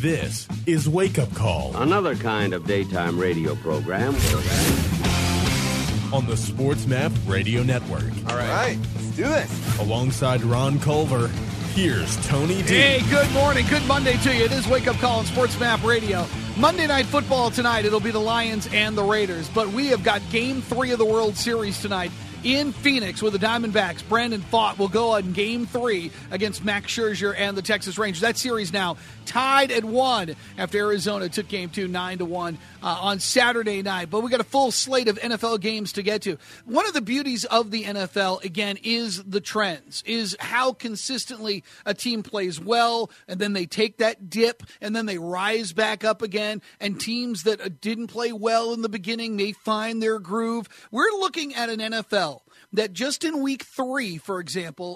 This is Wake Up Call Another kind of daytime radio program. On the Sports Map Radio Network. All right, let's do this. Alongside Ron Culver, here's Tony D. Hey, good morning. Good Monday to you. It is Wake Up Call on Sports Map Radio. Monday Night Football tonight. It'll be the Lions and the Raiders. But we have got Game 3 of the World Series tonight in Phoenix with the Diamondbacks. Brandon Pfaadt will go on Game 3 against Max Scherzer and the Texas Rangers. That series now tied at 1 after Arizona took Game 2 9-1 on Saturday night. But we got a full slate of NFL games to get to. One of the beauties of the NFL, again, is the trends, is how consistently a team plays well, and then they take that dip, and then they rise back up again, and teams that didn't play well in the beginning may find their groove. We're looking at an NFL that just in week 3, for example,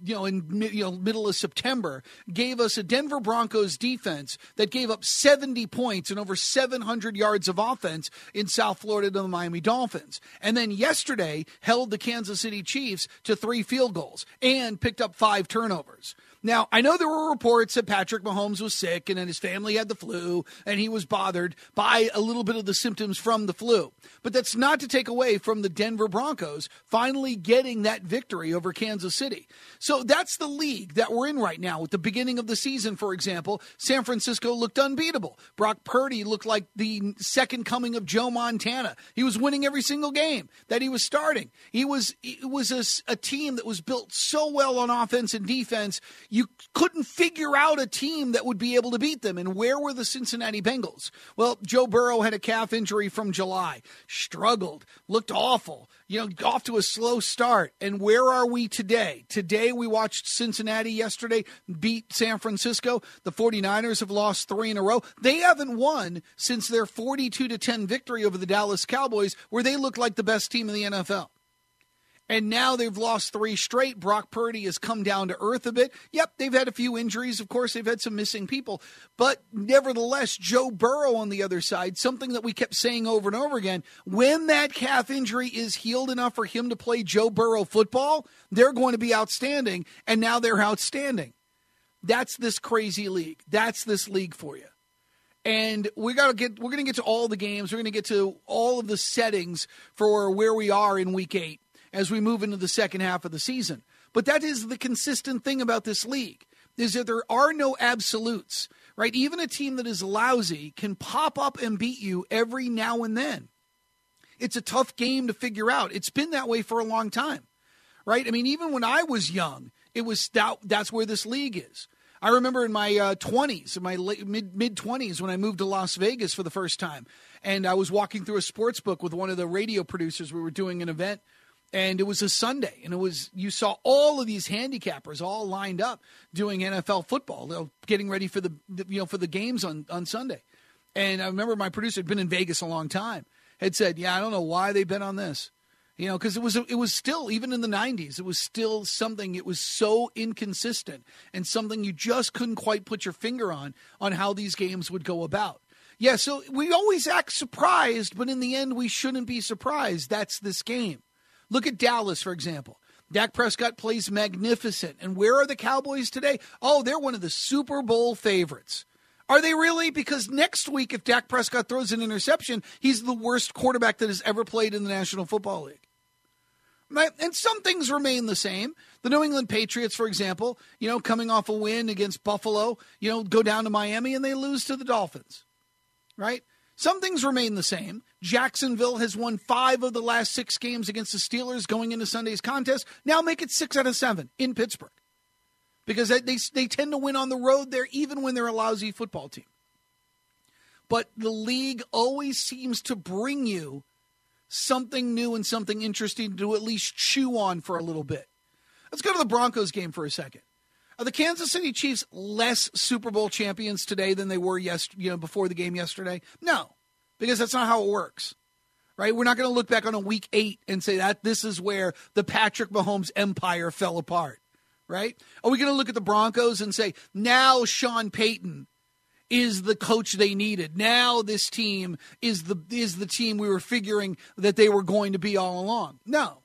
middle of September, gave us a Denver Broncos defense that gave up 70 points and over 700 yards of offense in South Florida to the Miami Dolphins. And then yesterday held the Kansas City Chiefs to 3 field goals and picked up 5 turnovers. Now, I know there were reports that Patrick Mahomes was sick and that his family had the flu and he was bothered by a little bit of the symptoms from the flu. But that's not to take away from the Denver Broncos finally getting that victory over Kansas City. So that's the league that we're in right now. At the beginning of the season, for example, San Francisco looked unbeatable. Brock Purdy looked like the second coming of Joe Montana. He was winning every single game that he was starting. It was a team that was built so well on offense and defense. You couldn't figure out a team that would be able to beat them. And where were the Cincinnati Bengals? Well, Joe Burrow had a calf injury from July, struggled, looked awful, off to a slow start. And where are we today? Today we watched Cincinnati yesterday beat San Francisco. The 49ers have lost 3 in a row. They haven't won since their 42-10 victory over the Dallas Cowboys, where they looked like the best team in the NFL. And now they've lost 3 straight. Brock Purdy has come down to earth a bit. Yep, they've had a few injuries. Of course, they've had some missing people. But nevertheless, Joe Burrow on the other side, something that we kept saying over and over again, when that calf injury is healed enough for him to play Joe Burrow football, they're going to be outstanding. And now they're outstanding. That's this crazy league. That's this league for you. And we're going to get to all the games. We're going to get to all of the settings for where we are in week 8. As we move into the second half of the season. But that is the consistent thing about this league, is that there are no absolutes, right? Even a team that is lousy can pop up and beat you every now and then. It's a tough game to figure out. It's been that way for a long time, right? I mean, even when I was young, it was that's where this league is. I remember in my 20s, in my mid-20s, when I moved to Las Vegas for the first time, and I was walking through a sports book with one of the radio producers. We were doing an event. And it was a Sunday, and you saw all of these handicappers all lined up doing NFL football, getting ready for the games on Sunday. And I remember my producer had been in Vegas a long time, had said, "Yeah, I don't know why they bet on this." Because it was still, even in the 90s, it was still something, it was so inconsistent and something you just couldn't quite put your finger on how these games would go about. Yeah, so we always act surprised, but in the end, we shouldn't be surprised. That's this game. Look at Dallas, for example. Dak Prescott plays magnificent. And where are the Cowboys today? Oh, they're one of the Super Bowl favorites. Are they really? Because next week, if Dak Prescott throws an interception, he's the worst quarterback that has ever played in the National Football League. Right? And some things remain the same. The New England Patriots, for example, coming off a win against Buffalo, go down to Miami and they lose to the Dolphins. Right? Some things remain the same. Jacksonville has won 5 of the last 6 games against the Steelers going into Sunday's contest. Now make it 6 out of 7 in Pittsburgh. Because they tend to win on the road there even when they're a lousy football team. But the league always seems to bring you something new and something interesting to at least chew on for a little bit. Let's go to the Broncos game for a second. Are the Kansas City Chiefs less Super Bowl champions today than they were before the game yesterday? No, because that's not how it works, right? We're not going to look back on a week 8 and say that this is where the Patrick Mahomes empire fell apart, right? Are we going to look at the Broncos and say, now Sean Payton is the coach they needed. Now this team is the team we were figuring that they were going to be all along. No,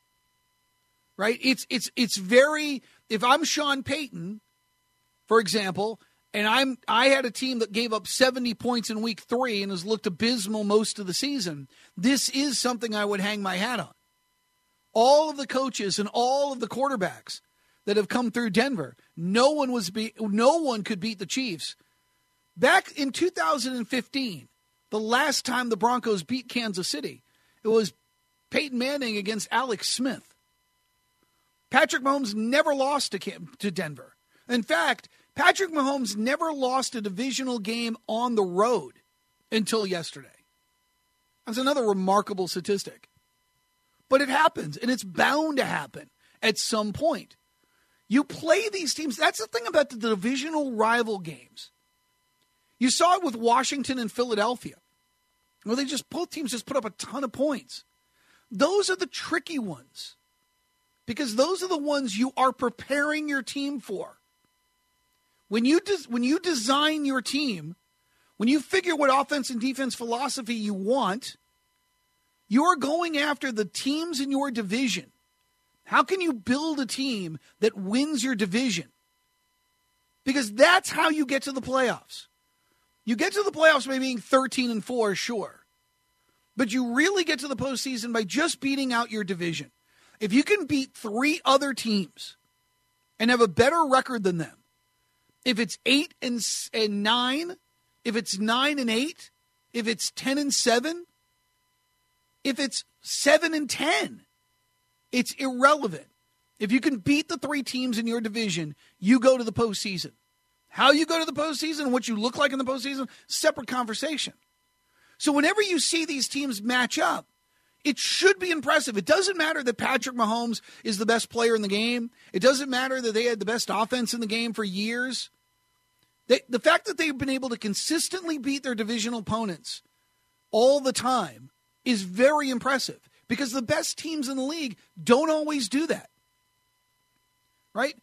right? It's very, if I'm Sean Payton, for example, and I had a team that gave up 70 points in week 3 and has looked abysmal most of the season, this is something I would hang my hat on. All of the coaches and all of the quarterbacks that have come through Denver, no one could beat the Chiefs. Back in 2015, the last time the Broncos beat Kansas City, it was Peyton Manning against Alex Smith. Patrick Mahomes never lost to Denver. In fact, Patrick Mahomes never lost a divisional game on the road until yesterday. That's another remarkable statistic. But it happens, and it's bound to happen at some point. You play these teams. That's the thing about the divisional rival games. You saw it with Washington and Philadelphia, where both teams just put up a ton of points. Those are the tricky ones, because those are the ones you are preparing your team for. When you design your team, when you figure what offense and defense philosophy you want, you are going after the teams in your division. How can you build a team that wins your division? Because that's how you get to the playoffs. You get to the playoffs by being 13-4, sure. But you really get to the postseason by just beating out your division. If you can beat 3 other teams and have a better record than them, if it's 8-9, if it's 9-8, if it's 10-7, if it's 7-10, it's irrelevant. If you can beat the 3 teams in your division, you go to the postseason. How you go to the postseason and what you look like in the postseason, separate conversation. So whenever you see these teams match up, it should be impressive. It doesn't matter that Patrick Mahomes is the best player in the game. It doesn't matter that they had the best offense in the game for years. The fact that they've been able to consistently beat their divisional opponents all the time is very impressive, because the best teams in the league don't always do that. Right?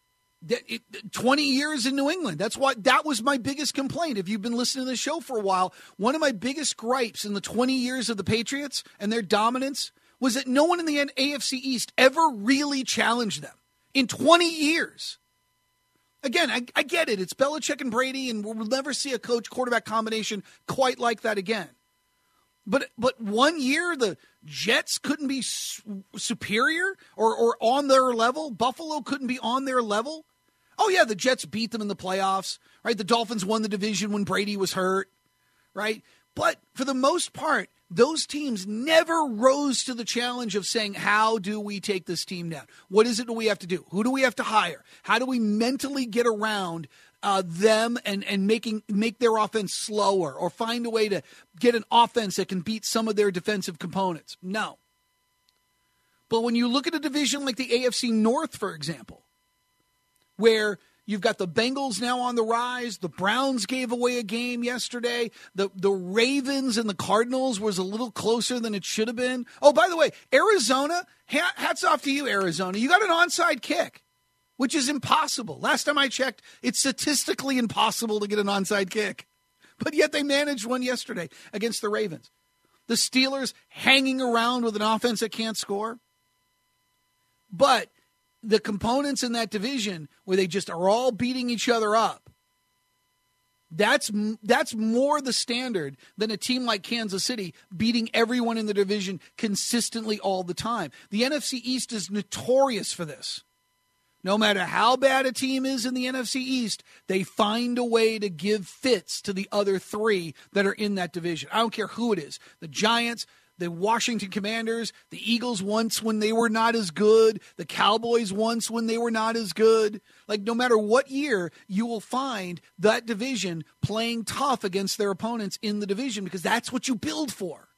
20 years in New England. That was my biggest complaint. If you've been listening to the show for a while, one of my biggest gripes in the 20 years of the Patriots and their dominance was that no one in the AFC East ever really challenged them in 20 years. Again, I get it. It's Belichick and Brady, and we'll never see a coach-quarterback combination quite like that again. But 1 year, the Jets couldn't be superior or on their level. Buffalo couldn't be on their level. Oh, yeah, the Jets beat them in the playoffs, right? The Dolphins won the division when Brady was hurt, right? But for the most part, those teams never rose to the challenge of saying, how do we take this team down? What is it that we have to do? Who do we have to hire? How do we mentally get around them and make their offense slower, or find a way to get an offense that can beat some of their defensive components? No. But when you look at a division like the AFC North, for example, where you've got the Bengals now on the rise, the Browns gave away a game yesterday, the Ravens and the Cardinals was a little closer than it should have been. Oh, by the way, Arizona, hats off to you, Arizona. You got an onside kick, which is impossible. Last time I checked, it's statistically impossible to get an onside kick. But yet they managed one yesterday against the Ravens. The Steelers hanging around with an offense that can't score. But the components in that division where they just are all beating each other up, that's more the standard than a team like Kansas City beating everyone in the division consistently all the time. The NFC East is notorious for this. No matter how bad a team is in the NFC East, they find a way to give fits to the other 3 that are in that division. I don't care who it is. The Giants, the Washington Commanders, the Eagles once when they were not as good, the Cowboys once when they were not as good. Like, no matter what year, you will find that division playing tough against their opponents in the division, because that's what you build for.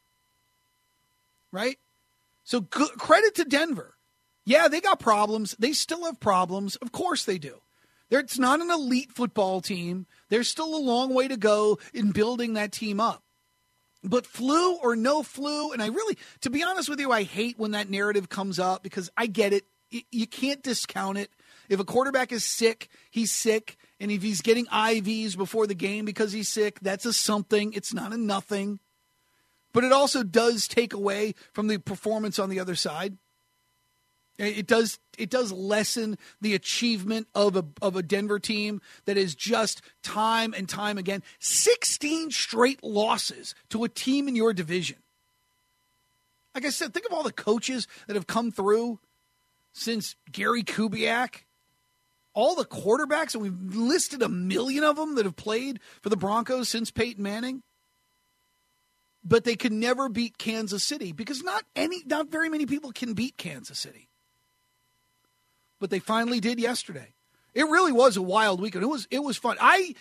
Right? So credit to Denver. Yeah, they got problems. They still have problems. Of course they do. It's not an elite football team. There's still a long way to go in building that team up. But flu or no flu, and to be honest with you, I hate when that narrative comes up, because I get it. You can't discount it. If a quarterback is sick, he's sick. And if he's getting IVs before the game because he's sick, that's a something. It's not a nothing. But it also does take away from the performance on the other side. It does lessen the achievement of a Denver team that is just time and time again 16 straight losses to a team in your division. Like I said, think of all the coaches that have come through since Gary Kubiak. All the quarterbacks, and we've listed a million of them that have played for the Broncos since Peyton Manning. But they could never beat Kansas City because not very many people can beat Kansas City. But they finally did yesterday. It really was a wild weekend. It was fun. I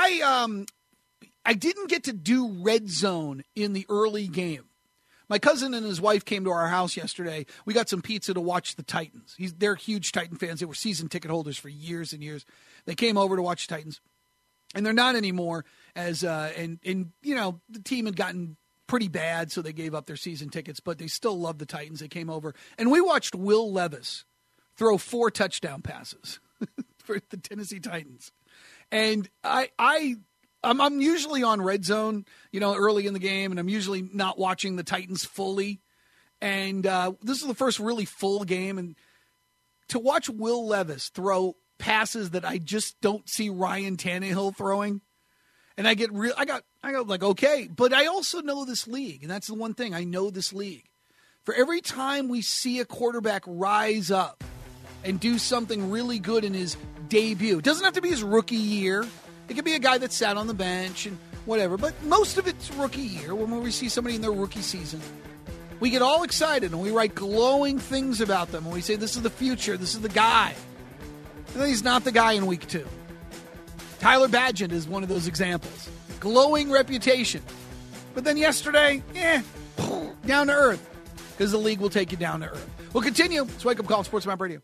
didn't get to do red zone in the early game. My cousin and his wife came to our house yesterday. We got some pizza to watch the Titans. They're huge Titan fans. They were season ticket holders for years and years. They came over to watch the Titans, and they're not anymore. The team had gotten pretty bad, so they gave up their season tickets. But they still love the Titans. They came over, and we watched Will Levis throw 4 touchdown passes for the Tennessee Titans. And I'm usually on red zone, early in the game, and I'm usually not watching the Titans fully. And this is the first really full game. And to watch Will Levis throw passes that I just don't see Ryan Tannehill throwing, and I got like, okay. But I also know this league, and that's the one thing. I know this league. For every time we see a quarterback rise up and do something really good in his debut. It doesn't have to be his rookie year. It could be a guy that sat on the bench and whatever. But most of it's rookie year when we see somebody in their rookie season. We get all excited and we write glowing things about them. And we say, this is the future. This is the guy. And then he's not the guy in week 2. Tyler Badgett is one of those examples. Glowing reputation. But then yesterday, down to earth. Because the league will take you down to earth. We'll continue. It's Wake Up Call on Sports Map Radio.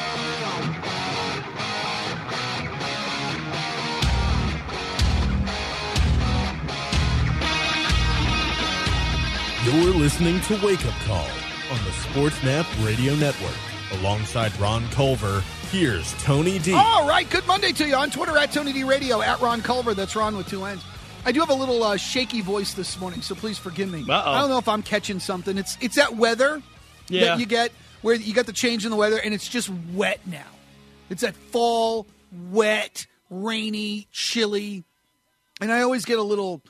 You're listening to Wake Up Call on the SportsMap Radio Network. Alongside Ron Culver, here's Tony D. All right, good Monday to you. On Twitter, at Tony D Radio, at Ron Culver. That's Ron with 2 N's. I do have a little shaky voice this morning, so please forgive me. I don't know if I'm catching something. It's that weather that you get where you got the change in the weather, and it's just wet now. It's that fall, wet, rainy, chilly. And I always get a little,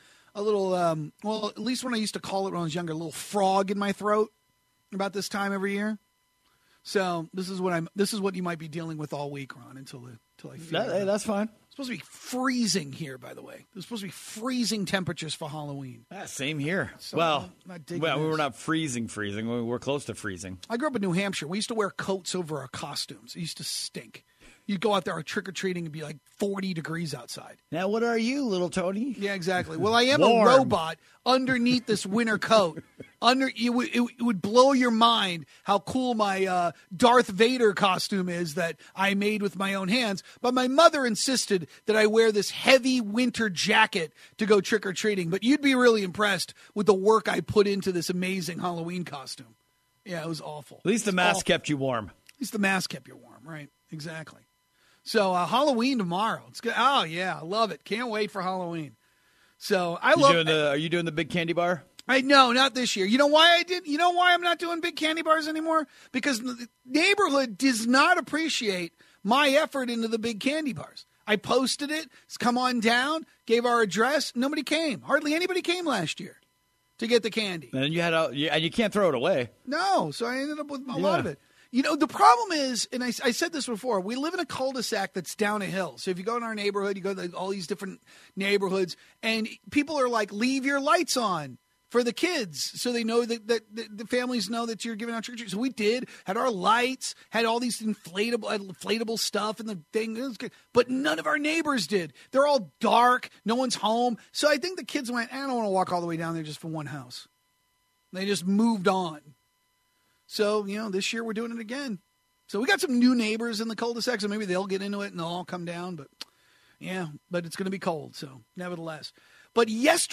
at least when I used to call it when I was younger, a little frog in my throat about this time every year. So this is what you might be dealing with all week, Ron, until I feel hey, that's fine. It's supposed to be freezing here, by the way. There's supposed to be freezing temperatures for Halloween. Same here. So we were not freezing. We're close to freezing. I grew up in New Hampshire. We used to wear coats over our costumes. It used to stink. You'd go out there trick-or-treating and be like 40 degrees outside. Now, what are you, little Tony? Yeah, exactly. Well, I am a robot underneath this winter coat. It would blow your mind how cool my Darth Vader costume is that I made with my own hands. But my mother insisted that I wear this heavy winter jacket to go trick-or-treating. But you'd be really impressed with the work I put into this amazing Halloween costume. Yeah, it was awful. At least the mask kept you warm. At least the mask kept you warm, right? Exactly. So Halloween tomorrow. It's good. Oh yeah, I love it. Can't wait for Halloween. So I love. Are you doing the big candy bar? No, not this year. You know why I did? You know why I'm not doing big candy bars anymore? Because the neighborhood does not appreciate my effort into the big candy bars. I posted it. It's come on down. Gave our address. Nobody came. Hardly anybody came last year to get the candy. And you can't throw it away. No, so I ended up with a lot of it. The problem is, and I said this before, we live in a cul-de-sac that's down a hill. So if you go in our neighborhood, you go to all these different neighborhoods, and people are like, leave your lights on for the kids so they know that the families know that you're giving out trick or treat. So we did, had our lights, had all these inflatable stuff and the thing. It was good. But none of our neighbors did. They're all dark. No one's home. So I think the kids went, I don't want to walk all the way down there just for one house. They just moved on. So, this year we're doing it again. So we got some new neighbors in the cul-de-sac, so maybe they'll get into it and they'll all come down. But it's going to be cold, so nevertheless. But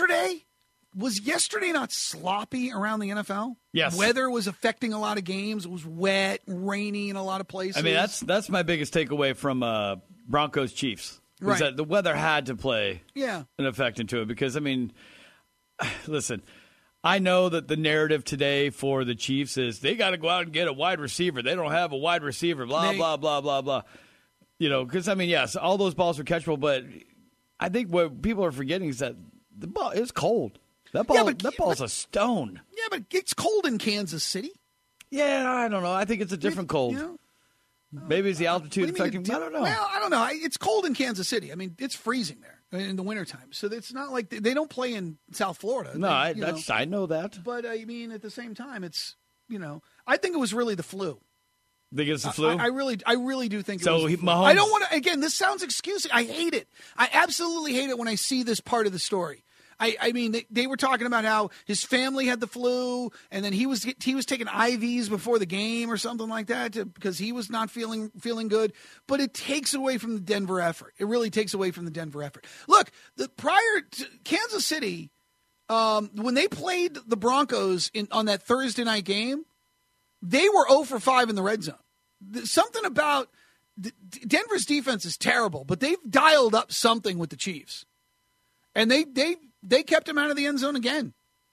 was yesterday not sloppy around the NFL? Yes. Weather was affecting a lot of games. It was wet, rainy in a lot of places. I mean, that's my biggest takeaway from Broncos Chiefs. Was that the weather had to play an effect into it. Because, I mean, listen, I know that the narrative today for the Chiefs is they got to go out and get a wide receiver. They don't have a wide receiver, blah, blah, blah, blah, blah. Because, yes, all those balls are catchable, but I think what people are forgetting is that the ball is cold. That ball's a stone. Yeah, but it's cold in Kansas City. Yeah, I don't know. I think it's a different cold. Maybe it's the altitude affecting. I don't know. Well, I don't know. It's cold in Kansas City. It's freezing there in the wintertime. So it's not like they don't play in South Florida. No, I know that. But, at the same time, it's, I think it was really the flu. Think it's the flu? I really do think it so was the flu. Mahomes, I don't want to, again, this sounds excusing. I hate it. I absolutely hate it when I see this part of the story. They were talking about how his family had the flu, and then he was taking IVs before the game or something like that because he was not feeling good. But it takes away from the Denver effort. It really takes away from the Denver effort. Look, prior to Kansas City, when they played the Broncos on that Thursday night game, they were 0 for 5 in the red zone. Something about Denver's defense is terrible, but they've dialed up something with the Chiefs, and they kept him out of the end zone again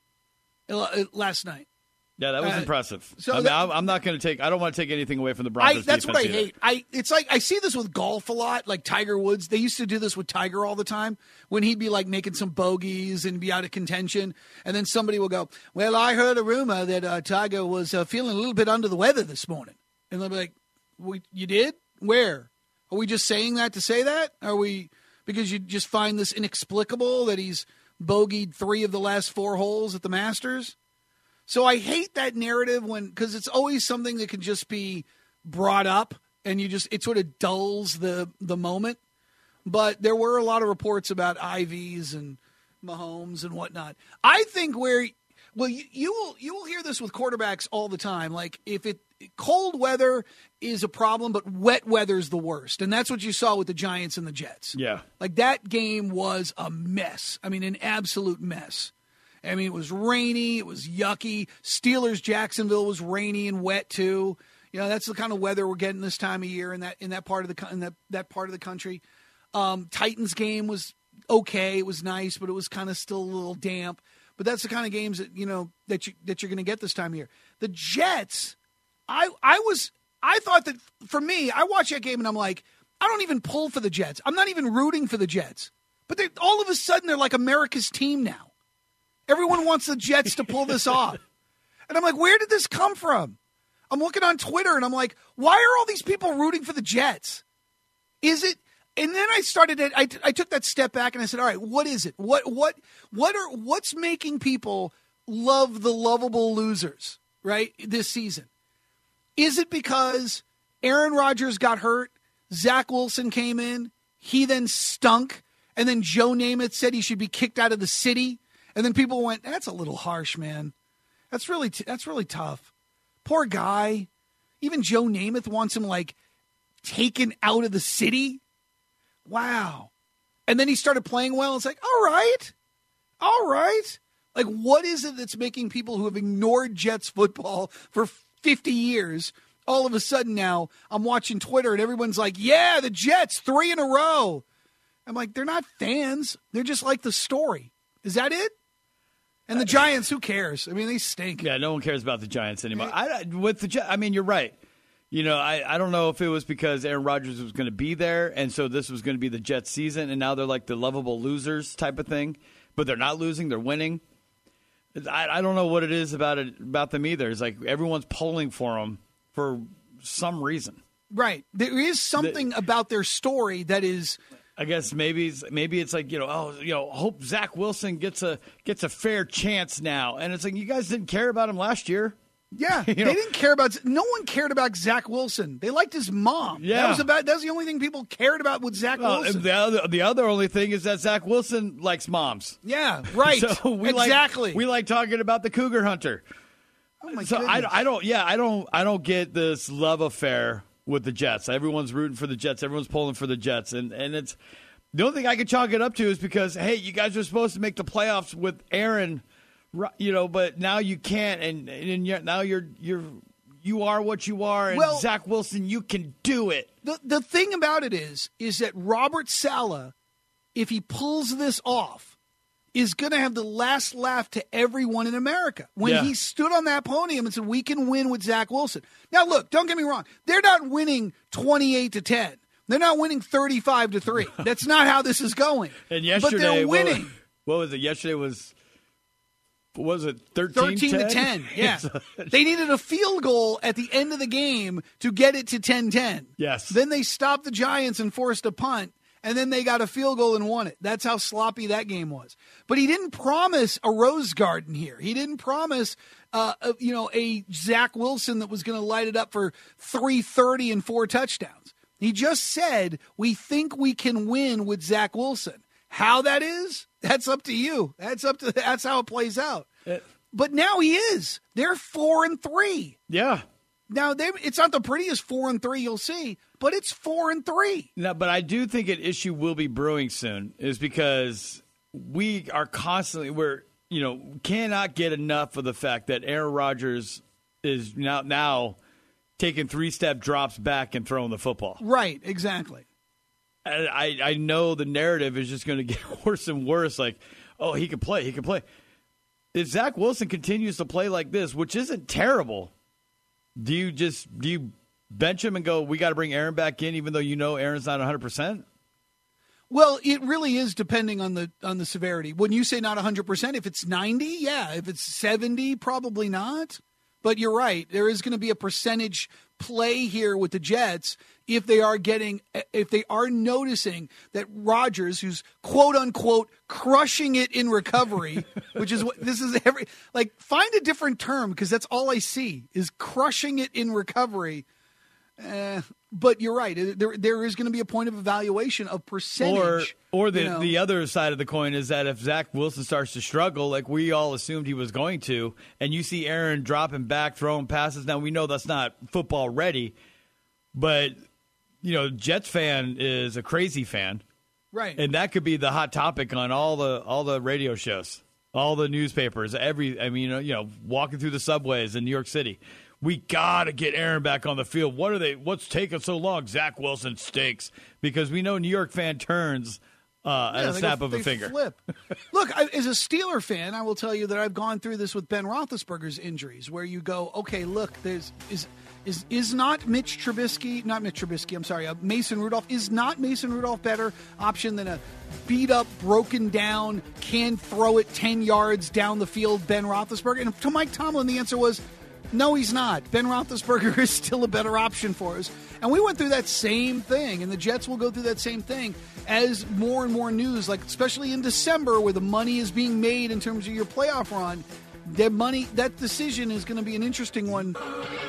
last night. Yeah, that was impressive. So I'm not going to take. I don't want to take anything away from the Broncos. That's what I either. hate. It's like I see this with golf a lot. Like Tiger Woods, they used to do this with Tiger all the time when he'd be like making some bogeys and be out of contention, and then somebody will go, "Well, I heard a rumor that Tiger was feeling a little bit under the weather this morning," and they'll be like, "You did? Where? Are we just saying that to say that? Are we because you just find this inexplicable that he's bogeyed 3 of the last 4 holes at the Masters?" So I hate that narrative because it's always something that can just be brought up and it sort of dulls the moment. But there were a lot of reports about IVs and Mahomes and whatnot. I think you will hear this with quarterbacks all the time. Like cold weather is a problem, but wet weather is the worst. And that's what you saw with the Giants and the Jets. Yeah. Like that game was a mess. An absolute mess. It was rainy. It was yucky. Steelers Jacksonville was rainy and wet too. That's the kind of weather we're getting this time of year in that part of the country. Titans game was okay. It was nice, but it was kind of still a little damp. But that's the kind of games that that you're going to get this time of year. The Jets, I thought that for me, I watched that game and I'm like, I don't even pull for the Jets. I'm not even rooting for the Jets. But all of a sudden they're like America's team now. Everyone wants the Jets to pull this off. And I'm like, where did this come from? I'm looking on Twitter and I'm like, why are all these people rooting for the Jets? Is it? And then I started it. I took that step back and I said, all right, what is it? What's making people love the lovable losers, right, this season? Is it because Aaron Rodgers got hurt? Zach Wilson came in. He then stunk. And then Joe Namath said he should be kicked out of the city. And then people went, that's a little harsh, man. That's really tough. Poor guy. Even Joe Namath wants him, taken out of the city. Wow. And then he started playing well. It's like, all right. Like, what is it that's making people who have ignored Jets football for 50 years, all of a sudden now, I'm watching Twitter and everyone's like, yeah, the Jets, 3 in a row. I'm like, they're not fans. They're just like the story. Is that it? And the Giants, who cares? They stink. Yeah, no one cares about the Giants anymore. You're right. I don't know if it was because Aaron Rodgers was going to be there, and so this was going to be the Jets season, and now they're like the lovable losers type of thing. But they're not losing; they're winning. I don't know what it is about them either. It's like everyone's pulling for them for some reason. Right. There is something about their story that is. I guess maybe it's like, hope Zach Wilson gets a fair chance now. And it's like, you guys didn't care about him last year. Yeah, they didn't care about – no one cared about Zach Wilson. They liked his mom. Yeah. That was the only thing people cared about with Zach Wilson. The other only thing is that Zach Wilson likes moms. Yeah, right. So we like talking about the Cougar Hunter. Oh, my so goodness. I don't get this love affair with the Jets. Everyone's rooting for the Jets. Everyone's pulling for the Jets. And it's the only thing I can chalk it up to is because, hey, you guys are supposed to make the playoffs with Aaron, but now you can't. And now you are what you are. And Zach Wilson, you can do it. The thing about it is that Robert Saleh, if he pulls this off, is going to have the last laugh to everyone in America when he stood on that podium and said, we can win with Zach Wilson. Now, look, don't get me wrong. They're not winning 28-10. They're not winning 35-3. That's not how this is going. And yesterday, but they're winning. What was it? Yesterday was 13-10? 13-10, yeah. They needed a field goal at the end of the game to get it to 10-10. Yes. Then they stopped the Giants and forced a punt. And then they got a field goal and won it. That's how sloppy that game was. But he didn't promise a Rose Garden here. He didn't promise, a Zach Wilson that was going to light it up for 330 and 4 touchdowns. He just said, we think we can win with Zach Wilson. How that is, that's up to you. That's how it plays out. But now he is. They're 4-3. Yeah. Now, it's not the prettiest 4-3 you'll see, but it's 4-3. No, but I do think an issue will be brewing soon is because we are constantly cannot get enough of the fact that Aaron Rodgers is now taking 3-step drops back and throwing the football. Right, exactly. I know the narrative is just going to get worse and worse. Like, oh, he can play. If Zach Wilson continues to play like this, which isn't terrible. Do you bench him and go, we got to bring Aaron back in even though Aaron's not 100%? Well, it really is depending on the severity. When you say not 100%, if it's 90, yeah. If it's 70, probably not. But you're right. There is going to be a percentage play here with the Jets if they are noticing that Rodgers, who's quote unquote crushing it in recovery, which is what this is find a different term because that's all I see is crushing it in recovery. But you're right. There is going to be a point of evaluation of percentage. Or the other side of the coin is that if Zach Wilson starts to struggle, like we all assumed he was going to, and you see Aaron dropping back, throwing passes, now we know that's not football ready, but Jets fan is a crazy fan. Right. And that could be the hot topic on all the radio shows, all the newspapers, walking through the subways in New York City. We got to get Aaron back on the field. What's taking so long? Zach Wilson stinks because we know New York fan turns at a snap of a finger. Flip. Look, as a Steeler fan, I will tell you that I've gone through this with Ben Roethlisberger's injuries where you go, okay, look, is not Mason Rudolph. Is not Mason Rudolph better option than a beat up, broken down, can throw it 10 yards down the field Ben Roethlisberger? And to Mike Tomlin, the answer was, no, he's not. Ben Roethlisberger is still a better option for us. And we went through that same thing, and the Jets will go through that same thing as more and more news, like especially in December where the money is being made in terms of your playoff run. That decision is going to be an interesting one.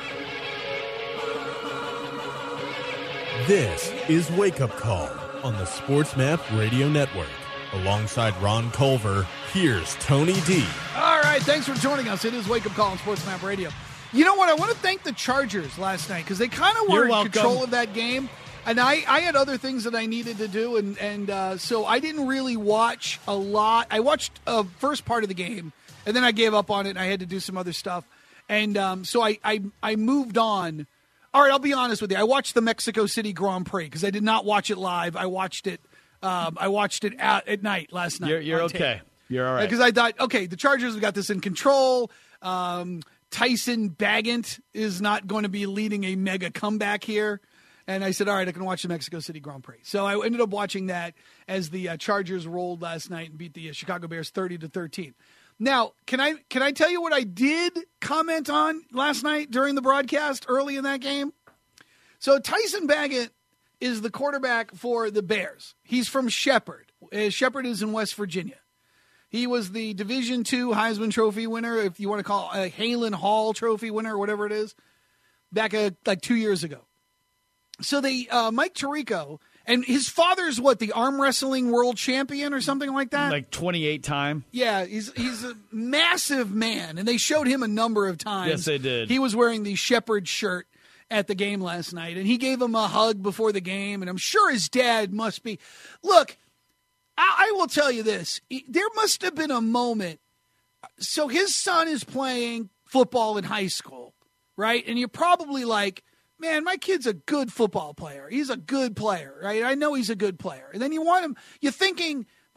This is Wake Up Call on the SportsMap Radio Network. Alongside Ron Culver, here's Tony D. All right, thanks for joining us. It is Wake Up Call on SportsMap Radio. You know what? I want to thank the Chargers last night because they kind of were in control of that game. And I had other things that I needed to do, and so I didn't really watch a lot. I watched a first part of the game, and then I gave up on it, and I had to do some other stuff. And so I moved on. All right, I'll be honest with you. I watched the Mexico City Grand Prix because I did not watch it live. I watched it at night last night. You're okay. Tape. You're all right. Because I thought, okay, the Chargers have got this in control. Tyson Bagent is not going to be leading a mega comeback here. And I said, all right, I can watch the Mexico City Grand Prix. So I ended up watching that as the Chargers rolled last night and beat the Chicago Bears 30-13. Now, can I tell you what I did comment on last night during the broadcast early in that game? So Tyson Bagent is the quarterback for the Bears. He's from Shepherd. Shepherd is in West Virginia. He was the Division II Heisman Trophy winner, if you want to call it a Halen Hall Trophy winner or whatever it is, back like 2 years ago. So Mike Tirico, and his father's the arm wrestling world champion or something like that? Like 28 time. Yeah, he's a massive man, and they showed him a number of times. Yes, they did. He was wearing the Shepherd shirt at the game last night, and he gave him a hug before the game, and I'm sure his dad must be. Look, I will tell you this. There must have been a moment. So his son is playing football in high school, right? And you're probably like, man, my kid's a good football player. He's a good player, right? I know he's a good player. And then you want him, you're thinking,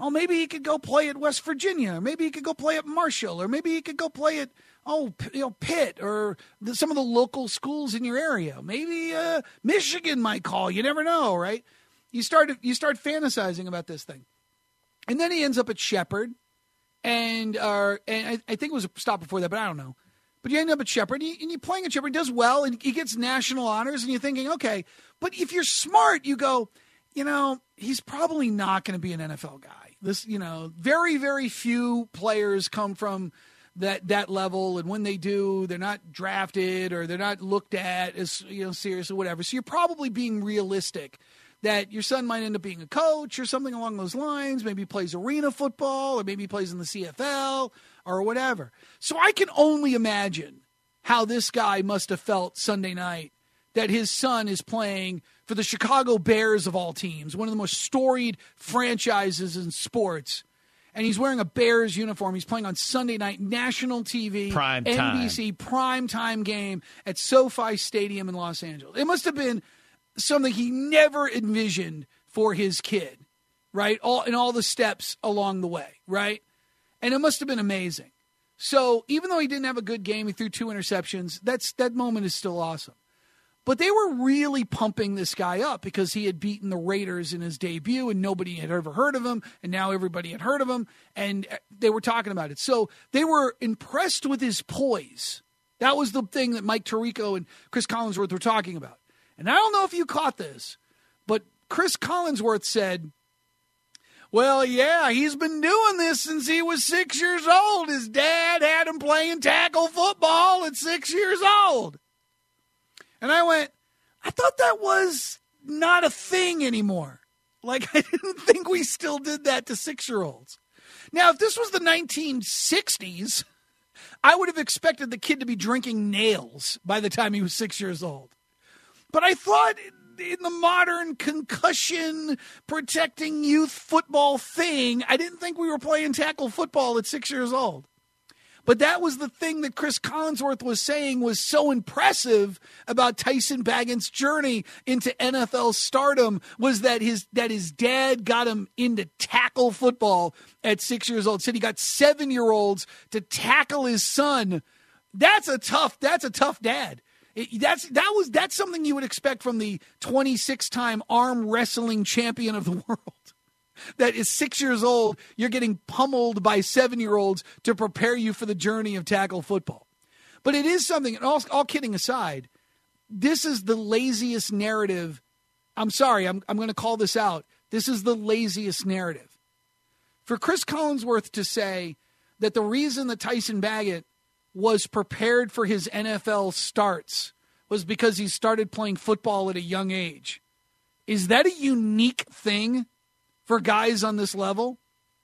oh, maybe he could go play at West Virginia, or maybe he could go play at Marshall, or maybe he could go play at Pitt, or some of the local schools in your area. Maybe Michigan might call. You never know, right? You start fantasizing about this thing, and then he ends up at Shepherd, and I think it was a stop before that, but I don't know. But you end up at Shepherd, and you're playing at Shepherd, he does well, and he gets national honors, and you're thinking, okay, but if you're smart, you go, he's probably not going to be an NFL guy. This, very, very few players come from that level, and when they do, they're not drafted or they're not looked at as serious or whatever. So you're probably being realistic that your son might end up being a coach or something along those lines. Maybe he plays arena football, or maybe he plays in the CFL or whatever. So I can only imagine how this guy must have felt Sunday night that his son is playing for the Chicago Bears of all teams, one of the most storied franchises in sports. And he's wearing a Bears uniform. He's playing on Sunday night, national TV, prime NBC, prime time game at SoFi Stadium in Los Angeles. It must have been something he never envisioned for his kid, right? All the steps along the way, right? And it must have been amazing. So even though he didn't have a good game, he threw 2 interceptions. That moment is still awesome. But they were really pumping this guy up because he had beaten the Raiders in his debut, and nobody had ever heard of him, and now everybody had heard of him, and they were talking about it. So they were impressed with his poise. That was the thing that Mike Tirico and Chris Collinsworth were talking about. And I don't know if you caught this, but Chris Collinsworth said, well, yeah, he's been doing this since he was 6 years old. His dad had him playing tackle football at 6 years old. And I went, I thought that was not a thing anymore. Like, I didn't think we still did that to 6-year-olds. Now, if this was the 1960s, I would have expected the kid to be drinking nails by the time he was 6 years old. But I thought in the modern concussion protecting youth football thing, I didn't think we were playing tackle football at 6 years old. But that was the thing that Chris Collinsworth was saying was so impressive about Tyson Bagent's journey into NFL stardom, was that his dad got him into tackle football at 6 years old. Said he got 7-year-olds to tackle his son. That's a tough dad. That's something you would expect from the 26-time arm wrestling champion of the world. That is 6 years old, you're getting pummeled by 7-year-olds to prepare you for the journey of tackle football. But it is something, and all kidding aside, this is the laziest narrative. I'm sorry, I'm going to call this out. This is the laziest narrative. For Chris Collinsworth to say that the reason that Tyson Bagent was prepared for his NFL starts was because he started playing football at a young age. Is that a unique thing for guys on this level?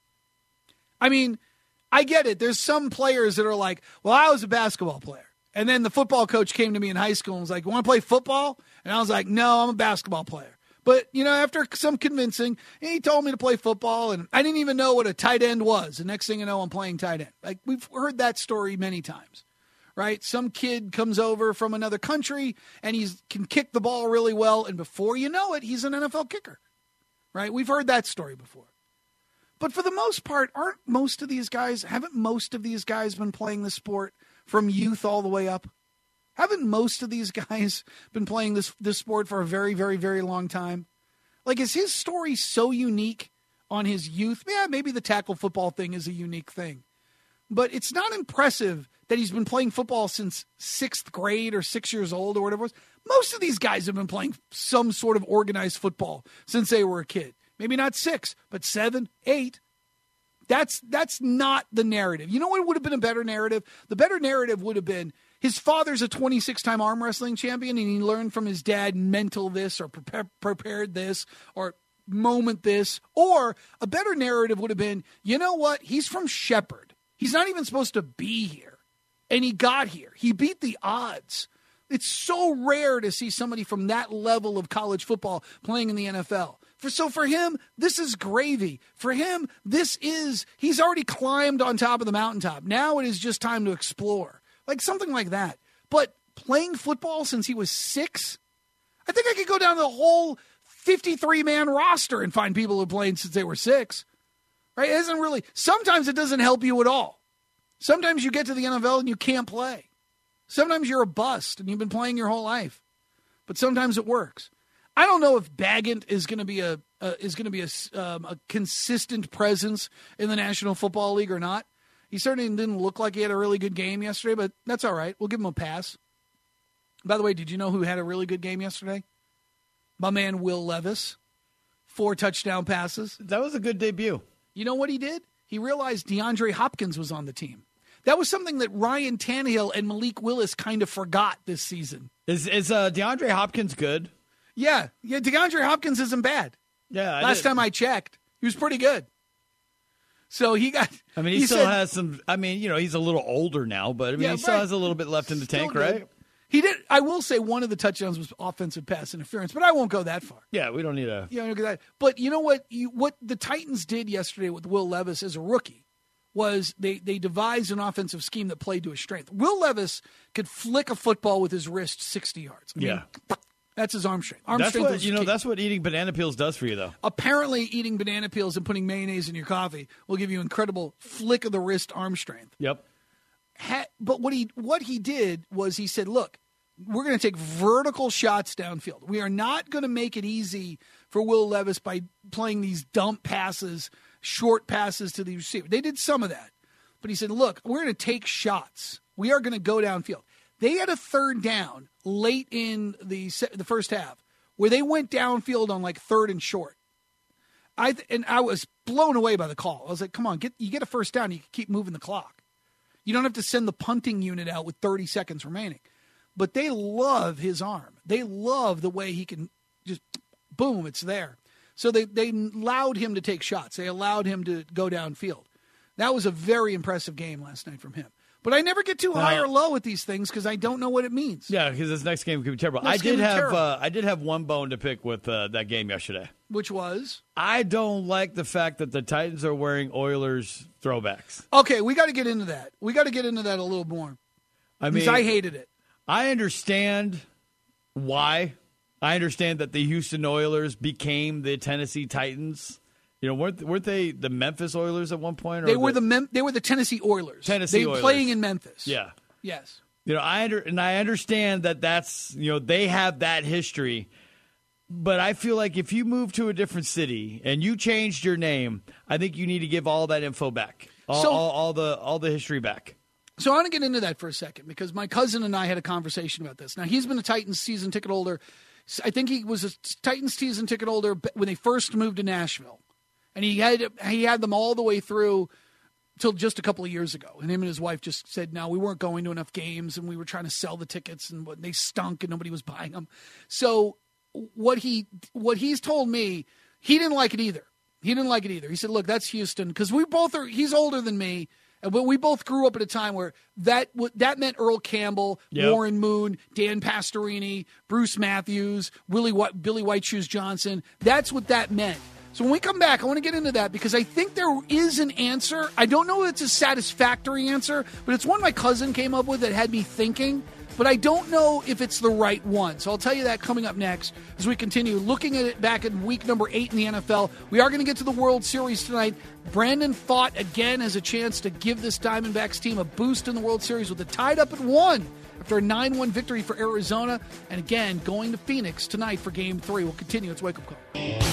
I mean, I get it. There's some players that are like, well, I was a basketball player. And then the football coach came to me in high school and was like, you want to play football? And I was like, no, I'm a basketball player. But, after some convincing, he told me to play football, and I didn't even know what a tight end was. The next thing you know, I'm playing tight end. Like, we've heard that story many times, right? Some kid comes over from another country, and he can kick the ball really well, and before you know it, he's an NFL kicker. Right? We've heard that story before. But for the most part, haven't most of these guys been playing the sport from youth all the way up? Haven't most of these guys been playing this sport for a very, very, very long time? Like, is his story so unique on his youth? Yeah, maybe the tackle football thing is a unique thing. But it's not impressive that he's been playing football since 6th grade or 6 years old or whatever it was. Most of these guys have been playing some sort of organized football since they were a kid. Maybe not 6, but 7, 8. That's not the narrative. You know what would have been a better narrative? The better narrative would have been his father's a 26-time arm wrestling champion, and he learned from his dad mental this or prepared this or moment this. Or a better narrative would have been, you know what? He's from Shepherd. He's not even supposed to be here. And he got here. He beat the odds. It's so rare to see somebody from that level of college football playing in the NFL. So for him, this is gravy. For him, he's already climbed on top of the mountaintop. Now it is just time to explore. Like something like that. But playing football since he was 6, I think I could go down the whole 53-man roster and find people who played since they were 6. right? It isn't really. Sometimes it doesn't help you at all. Sometimes you get to the NFL and you can't play. Sometimes you're a bust and you've been playing your whole life. But sometimes it works. I don't know if Baggett is going to be a consistent presence in the National Football League or not. He certainly didn't look like he had a really good game yesterday, but that's all right. We'll give him a pass. By the way, did you know who had a really good game yesterday? My man Will Levis. 4 touchdown passes. That was a good debut. You know what he did? He realized DeAndre Hopkins was on the team. That was something that Ryan Tannehill and Malik Willis kind of forgot this season. Is DeAndre Hopkins good? Yeah, DeAndre Hopkins isn't bad. Yeah. Last time I checked, he was pretty good. So he got. I mean, he still has some. I mean, he's a little older now, but he still has a little bit left in the tank, right? He did. I will say one of the touchdowns was offensive pass interference, but I won't go that far. Yeah, we don't need a. Yeah, that. But you know what? What the Titans did yesterday with Will Levis as a rookie was they devised an offensive scheme that played to his strength. Will Levis could flick a football with his wrist 60 yards. I mean, that's his arm strength. That's what eating banana peels does for you, though. Apparently, eating banana peels and putting mayonnaise in your coffee will give you incredible flick of the wrist arm strength. Yep. But what he did was he said, look, we're going to take vertical shots downfield. We are not going to make it easy for Will Levis by playing these dump passes, short passes to the receiver. They did some of that. But he said, look, we're going to take shots. We are going to go downfield. They had a third down late in the first half where they went downfield on like 3rd and short. I was blown away by the call. I was like, come on, you get a first down, you can keep moving the clock. You don't have to send the punting unit out with 30 seconds remaining. But they love his arm. They love the way he can just, boom, it's there. So they allowed him to take shots. They allowed him to go downfield. That was a very impressive game last night from him. But I never get too high or low with these things because I don't know what it means. Yeah, because this next game could be terrible. I did have one bone to pick with that game yesterday. Which was? I don't like the fact that the Titans are wearing Oilers throwbacks. Okay, we got to get into that. We got to get into that a little more. Because I hated it. I understand why. I understand that the Houston Oilers became the Tennessee Titans. Weren't they the Memphis Oilers at one point? They were the Tennessee Oilers. They were playing in Memphis. Yeah. Yes. I understand that's they have that history, but I feel like if you move to a different city and you changed your name, I think you need to give all that info back, all the history back. So I want to get into that for a second because my cousin and I had a conversation about this. Now he's been a Titans season ticket holder. I think he was a Titans season ticket holder when they first moved to Nashville. And he had them all the way through till just a couple of years ago. And him and his wife just said, no, we weren't going to enough games, and we were trying to sell the tickets, and they stunk, and nobody was buying them. So what he's told me, he didn't like it either. He said, look, that's Houston. Because he's older than me, but we both grew up at a time where that meant Earl Campbell, yep, Warren Moon, Dan Pastorini, Bruce Matthews, Billy White Shoes Johnson. That's what that meant. So when we come back, I want to get into that because I think there is an answer. I don't know if it's a satisfactory answer, but it's one my cousin came up with that had me thinking, but I don't know if it's the right one. So I'll tell you that coming up next as we continue looking at it back in week number 8 in the NFL. We are going to get to the World Series tonight. Brandon Pfaadt again has a chance to give this Diamondbacks team a boost in the World Series with it tied up at 1 after a 9-1 victory for Arizona. And again, going to Phoenix tonight for Game 3. We'll continue. It's Wake Up Call.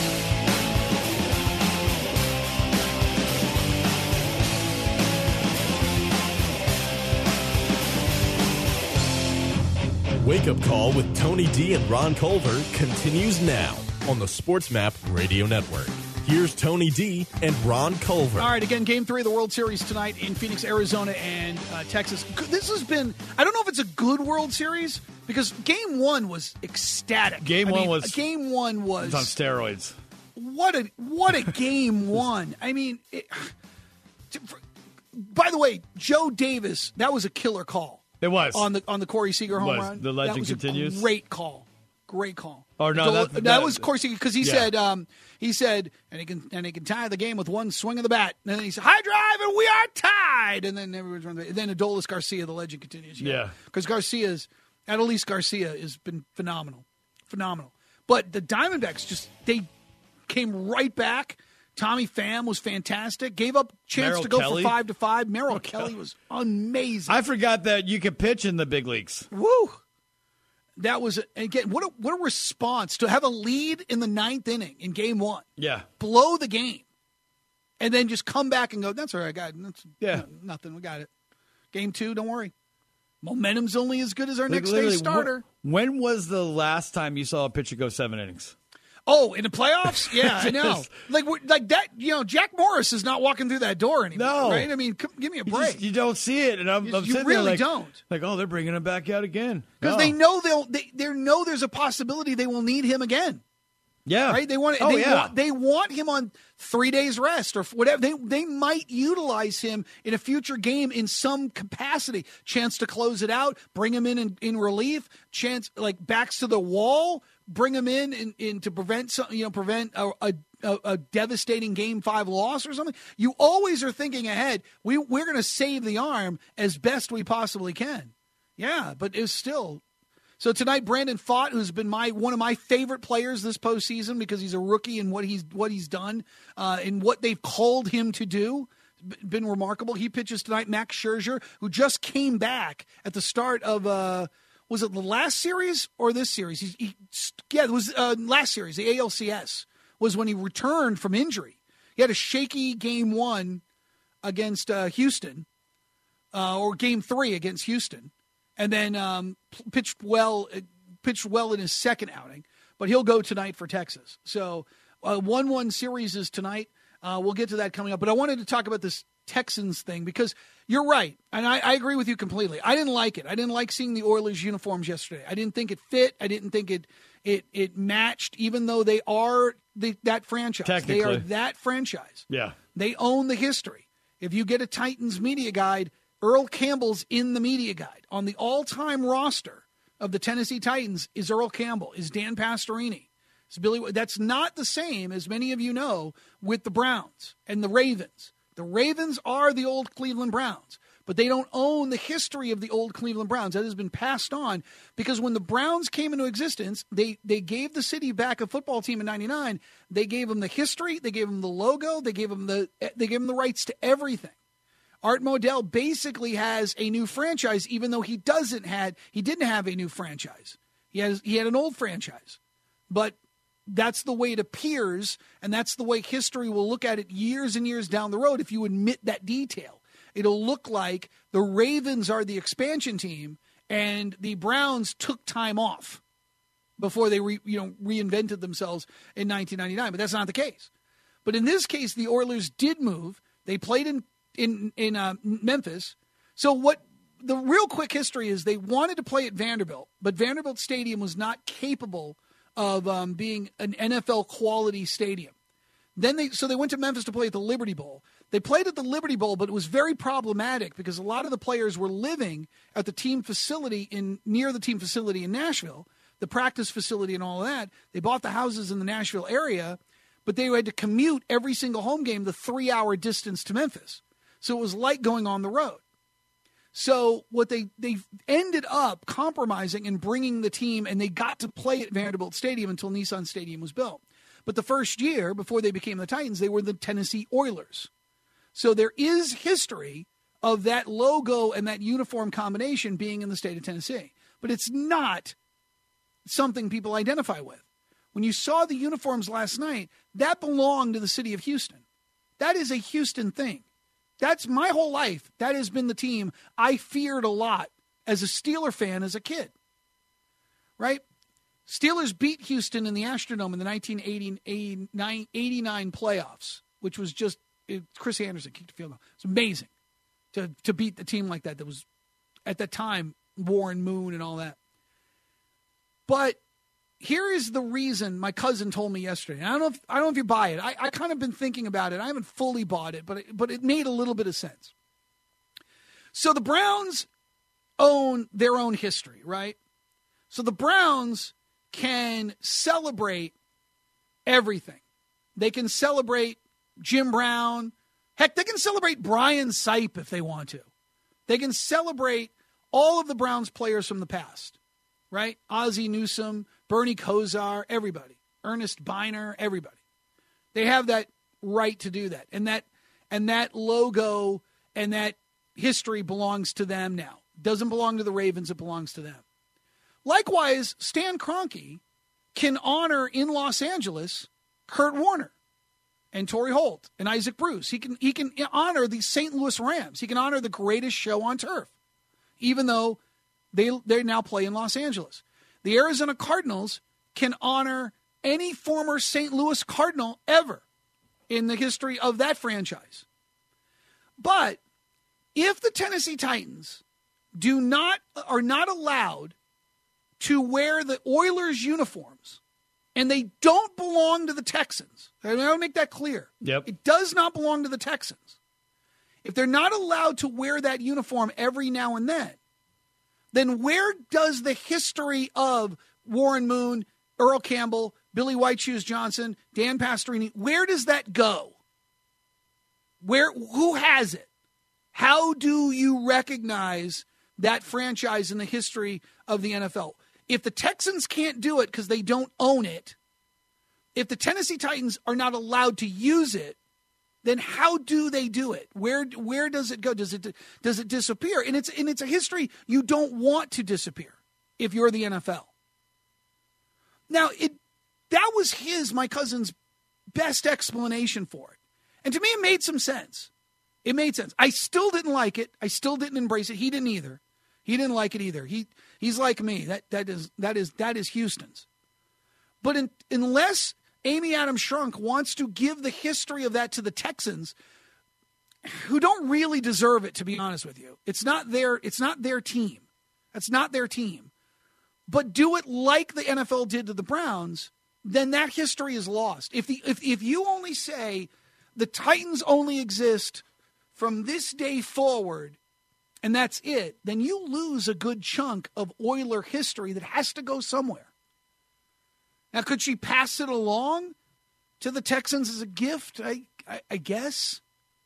Wake Up Call with Tony D and Ron Culver continues now on the SportsMap Radio Network. Here's Tony D and Ron Culver. All right, again, Game 3 of the World Series tonight in Phoenix, Arizona, and Texas. This has been, I don't know if it's a good World Series, because Game 1 was ecstatic. Game 1 was on steroids. What a Game 1. I mean, by the way, Joe Davis, that was a killer call. It was on the Corey Seager home run. The legend continues. Great call. Or no, that was Corey Seager because he said and he can tie the game with one swing of the bat. And then he said, "High drive, and we are tied." And then everyone's running. And then Adolis Garcia, the legend continues. Yeah, because Adolis Garcia has been phenomenal. But the Diamondbacks they came right back. Tommy Pham was fantastic. Gave up chance Merrill to go Kelly. for 5-5. Merrill Kelly was amazing. I forgot that you could pitch in the big leagues. Woo! That was, again, what a response to have a lead in the 9th inning in game 1. Yeah. Blow the game. And then just come back and go, that's all right, I got it. Nothing, we got it. Game 2, don't worry. Momentum's only as good as our next day starter. When was the last time you saw a pitcher go 7 innings? Oh, in the playoffs? Yeah, I know. Like that, Jack Morris is not walking through that door anymore. No. Right? I mean, give me a break. You don't see it, and I'm You sitting really there don't. Like, oh, they're bringing him back out again. Because they know they know there's a possibility they will need him again. Yeah. Right? They want him on 3 days rest or whatever. They might utilize him in a future game in some capacity. Chance to close it out, bring him in relief, chance like backs to the wall, bring him in to prevent a devastating Game 5 loss or something. You always are thinking ahead. We're going to save the arm as best we possibly can. Yeah, but it's still. So tonight, Brandon Pfaadt, who's been one of my favorite players this postseason because he's a rookie and what he's done and what they've called him to do, been remarkable. He pitches tonight. Max Scherzer, who just came back at the start of was it the last series or this series? It was last series. The ALCS was when he returned from injury. He had a shaky Game 1 against Houston, or Game 3 against Houston. And then pitched well in his second outing, but he'll go tonight for Texas. So 1-1 series is tonight. We'll get to that coming up. But I wanted to talk about this Texans thing because you're right, and I agree with you completely. I didn't like it. I didn't like seeing the Oilers uniforms yesterday. I didn't think it fit. I didn't think it matched, even though they are that franchise. Technically. They are that franchise. Yeah. They own the history. If you get a Titans media guide, Earl Campbell's in the media guide. On the all-time roster of the Tennessee Titans is Earl Campbell, is Dan Pastorini, is Billy. That's not the same, as many of you know, with the Browns and the Ravens. The Ravens are the old Cleveland Browns, but they don't own the history of the old Cleveland Browns. That has been passed on because when the Browns came into existence, they gave the city back a football team in '99. They gave them the history, they gave them the logo, they gave them the rights to everything. Art Modell basically has a new franchise, even though he didn't have a new franchise. He had an old franchise. But that's the way it appears, and that's the way history will look at it years and years down the road if you admit that detail. It'll look like the Ravens are the expansion team, and the Browns took time off before they reinvented themselves in 1999. But that's not the case. But in this case, the Oilers did move. They played in Memphis. So what the real quick history is, they wanted to play at Vanderbilt, but Vanderbilt Stadium was not capable of being an NFL quality stadium. Then they went to Memphis to play at the Liberty Bowl. They played at the Liberty Bowl, but it was very problematic because a lot of the players were living at the team facility near the team facility in Nashville, the practice facility and all of that. They bought the houses in the Nashville area, but they had to commute every single home game the 3-hour distance to Memphis. So it was like going on the road. So what they ended up compromising and bringing the team, and they got to play at Vanderbilt Stadium until Nissan Stadium was built. But the first year, before they became the Titans, they were the Tennessee Oilers. So there is history of that logo and that uniform combination being in the state of Tennessee. But it's not something people identify with. When you saw the uniforms last night, that belonged to the city of Houston. That is a Houston thing. That's my whole life. That has been the team I feared a lot as a Steeler fan as a kid. Right? Steelers beat Houston in the Astrodome in the 1989 playoffs, which was just Chris Anderson kicked a field goal. It's amazing to beat the team like that. That was at that time Warren Moon and all that. But here is the reason my cousin told me yesterday. And I don't know if you buy it. I kind of been thinking about it. I haven't fully bought it, but it made a little bit of sense. So the Browns own their own history, right? So the Browns can celebrate everything. They can celebrate Jim Brown. Heck, they can celebrate Brian Sipe if they want to. They can celebrate all of the Browns players from the past, right? Ozzie Newsome, Bernie Kosar, everybody. Ernest Biner, everybody. They have that right to do that. And that logo and that history belongs to them now. Doesn't belong to the Ravens, it belongs to them. Likewise, Stan Kroenke can honor in Los Angeles Kurt Warner and Torrey Holt and Isaac Bruce. He can honor the St. Louis Rams. He can honor the greatest show on turf, even though they now play in Los Angeles. The Arizona Cardinals can honor any former St. Louis Cardinal ever in the history of that franchise. But if the Tennessee Titans are not allowed to wear the Oilers uniforms, and they don't belong to the Texans, I want to make that clear. Yep. It does not belong to the Texans. If they're not allowed to wear that uniform every now and then where does the history of Warren Moon, Earl Campbell, Billy White Shoes Johnson, Dan Pastorini, where does that go? Who has it? How do you recognize that franchise in the history of the NFL? If the Texans can't do it because they don't own it, if the Tennessee Titans are not allowed to use it, then how do they do it? Where does it go? Does it disappear? And it's a history you don't want to disappear if you're the NFL. Now, that was my cousin's best explanation for it. And to me, it made some sense. It made sense. I still didn't like it. I still didn't embrace it. He didn't either. He didn't like it either. He's like me. That is Houston's. But unless Amy Adams Strunk wants to give the history of that to the Texans, who don't really deserve it, to be honest with you. It's not their team. That's not their team. But do it like the NFL did to the Browns, then that history is lost. If you only say the Titans only exist from this day forward, and that's it, then you lose a good chunk of Oiler history that has to go somewhere. Now, could she pass it along to the Texans as a gift? I guess.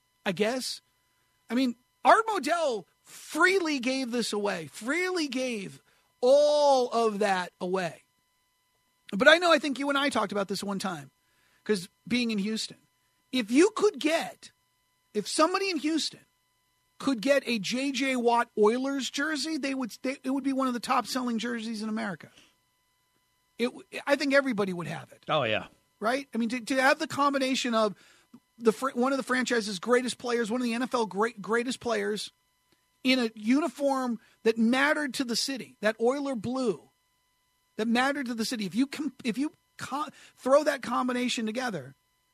I mean, Art Modell freely gave this away, freely gave all of that away. But I think you and I talked about this one time, because being in Houston, if somebody in Houston could get a J.J. Watt Oilers jersey, it would be one of the top-selling jerseys in America. I think everybody would have it. Oh, yeah. Right? I mean, to have the combination of one of the franchise's greatest players, one of the NFL greatest players, in a uniform that mattered to the city, that Oiler blue, that mattered to the city. If you throw that combination together,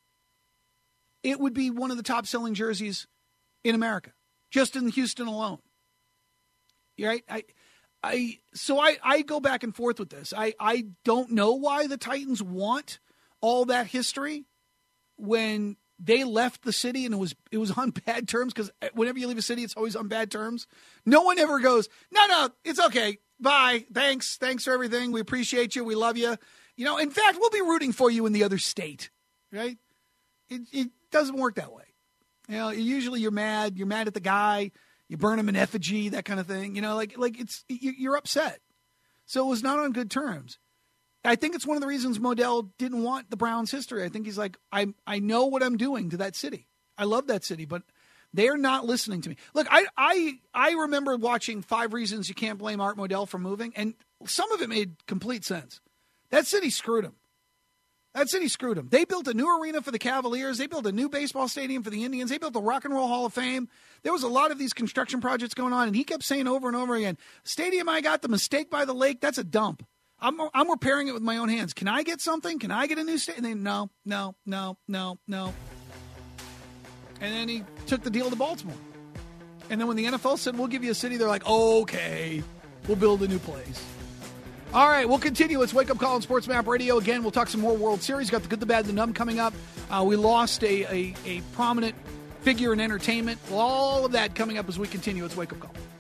it would be one of the top-selling jerseys in America, just in Houston alone. Right? So I go back and forth with this. I don't know why the Titans want all that history when they left the city and it was on bad terms, because whenever you leave a city, it's always on bad terms. No one ever goes, no, it's okay. Bye. Thanks for everything. We appreciate you. We love you. In fact, we'll be rooting for you in the other state, right? It doesn't work that way. Usually you're mad at the guy, you burn him in effigy, that kind of thing. You're upset. So it was not on good terms. I think it's one of the reasons Modell didn't want the Browns' history. I think he's like, I know what I'm doing to that city. I love that city, but they're not listening to me. Look, I remember watching 5 Reasons You Can't Blame Art Modell for Moving, and some of it made complete sense. That city screwed him. They built a new arena for the Cavaliers. They built a new baseball stadium for the Indians. They built the Rock and Roll Hall of Fame. There was a lot of these construction projects going on, and he kept saying over and over again, stadium I got, the mistake by the lake, that's a dump. I'm repairing it with my own hands. Can I get something? Can I get a new stadium? No. And then he took the deal to Baltimore. And then when the NFL said, we'll give you a city, they're like, okay, we'll build a new place. All right, we'll continue. It's Wake Up Call on Sports Map Radio. Again, we'll talk some more World Series. Got the good, the bad, the numb coming up. We lost a prominent figure in entertainment. All of that coming up as we continue. It's Wake Up Call.